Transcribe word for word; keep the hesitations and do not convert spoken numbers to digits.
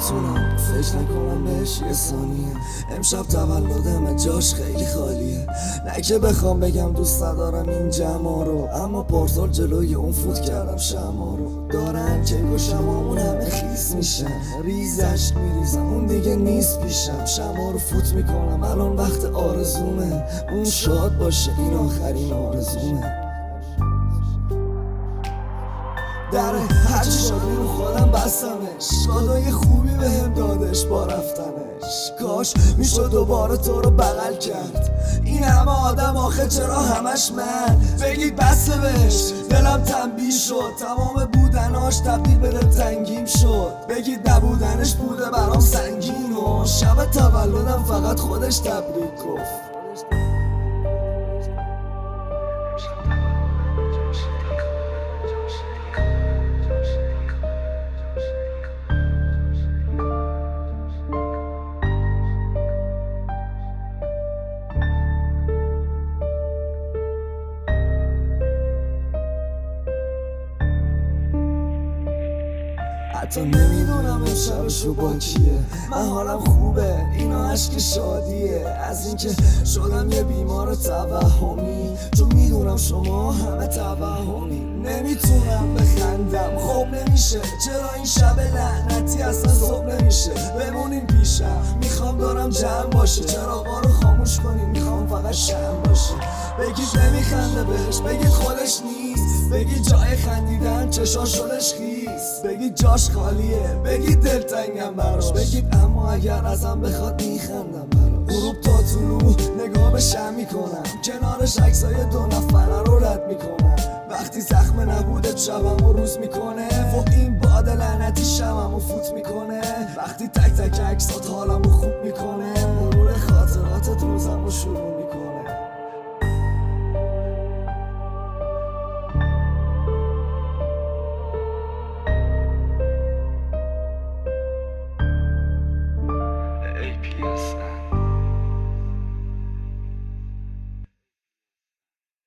نمیتونم فکر نکنم بهش یه ثانیه. امشب تولدمه جاش خیلی خالیه. نه که بخوام بگم دوست ندارم این جمع رو، اما پارسال جلوی اون فوت کردم شمع رو. دارن که و شمامون همه خیس میشن، ریزش میریزم اون دیگه نیست پیشم. شمع رو فوت میکنم الان وقت آرزومه، اون شاد باشه این آخرین آرزومه. در هرچی شادی رو خودم بستمش، کادوی خوبی بهم دادش با رفتنش. کاش میشد دوباره تو رو بغل کرد. این همه آدم آخه چرا همش من؟ بگید بسته بهش دلم تنبیه شد، تمام بودناش تبدیل به دلتنگیم شد. بگید نبودنش بوده برام سنگین و شب تولدم فقط خودش تبریک گفت. حتی نمیدونم امشبش رو با کیه، من حالم خوبه اینا عشق شادیه. از اینکه شدم یه بیمار توهمی، چون میدونم شما همه توهمی. نمیتونم بخندم خب نمیشه، چرا این شب لعنتی اصلا صبح نمیشه؟ بمونین پیشم میخوام دارم جمع باشه، چراغا رو خاموش کنین میخوام فقط شم باشه. بگید نمیخنده بهش، بگید خودش نیست، بگید جای خندیدن چشا شدش خیس، بگید جاش خالیه، بگید دلتنگم براش، بگید اما اگر ازم بخواد میخندم براش. غروب تا طلوع نگاه به شم میکنم، کنارش عکسای دو نفره رو رد میکنم. وقتی زخم نبوده شبم و روز میکنه، و این باد لعنتی شبم و فوت میکنه. وقتی تک تک عکسات حالمو خوب میکنه،